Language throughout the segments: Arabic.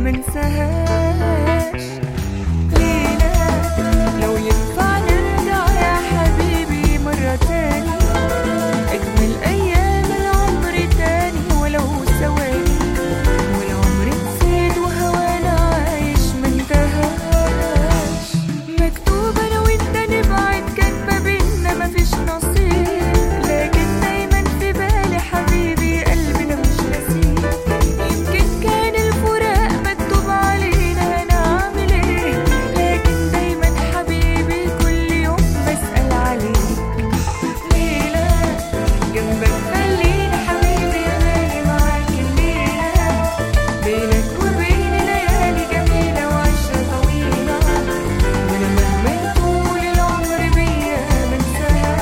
منساهاش. لينا لو ينفع نرجع يا حبيبي مرة تاني، أجمل أيام العمر تاني ولو ثواني، والعمر نسيت وهوانا عايش منتهاش. مكتوب أنا وإنت نبعد، كان ما بينا مفيش نصيب، لكن دايما في بالي حبيبي قلبنا مش نسيب. يمكن كان الفراق مكتوب علينا هنعمل ايه، لكن دايما حبيبي كل يوم بسأل عليك. ليلة جنبك خليني حبيبي يا غالي معاك الليلة، بينك وبيني ليالي جميلة وعشرة طويلة، وانا مهما يطول العمر بيا منساهاش.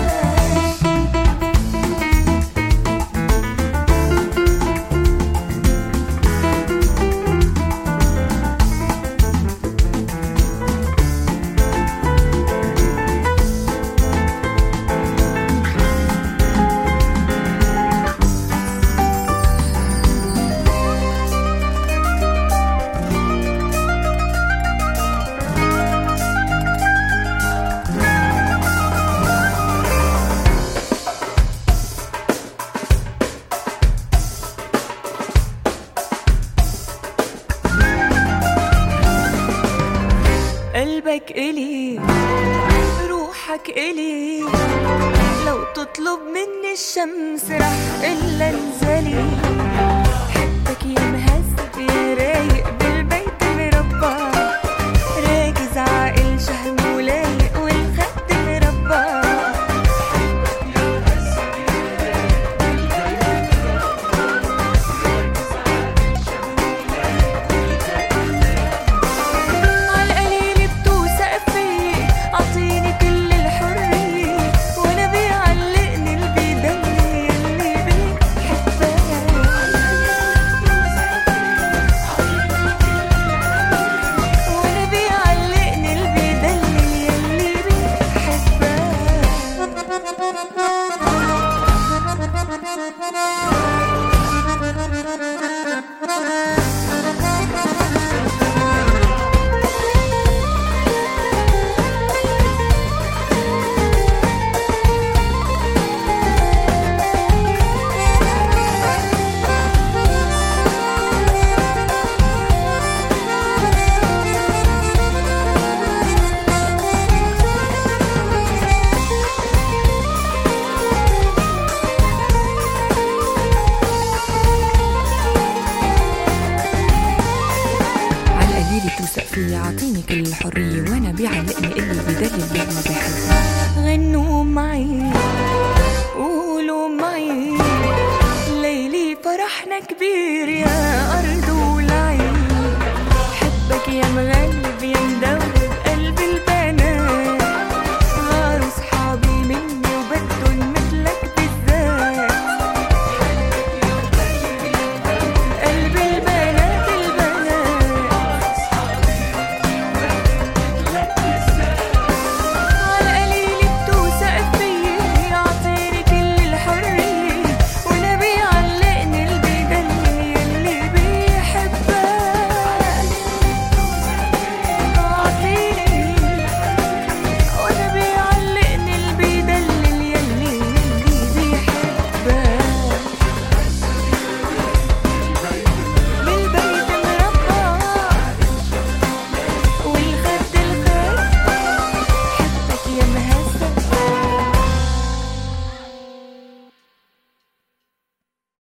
قلبك إلي روحك إلي، لو تطلب مني الشمس رح إلا انزلي.